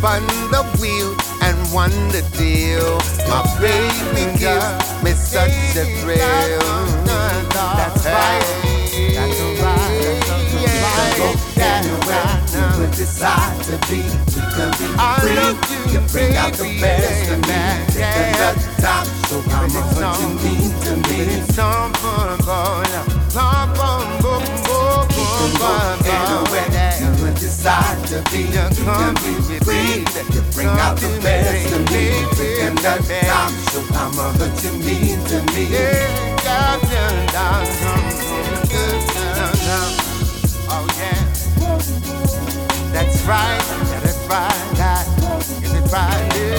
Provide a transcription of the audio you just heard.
spun the wheel and won the deal. My baby gives me such a thrill. That's right. That's right. That's right. You would decide to be, we can be free. You bring out the best in me. Take the top, so how much you mean to me. You would decide to be, you can be free. You bring out the best in me. Take the top, so how much you mean to me. Oh yeah. That's right, that is right, that is it right.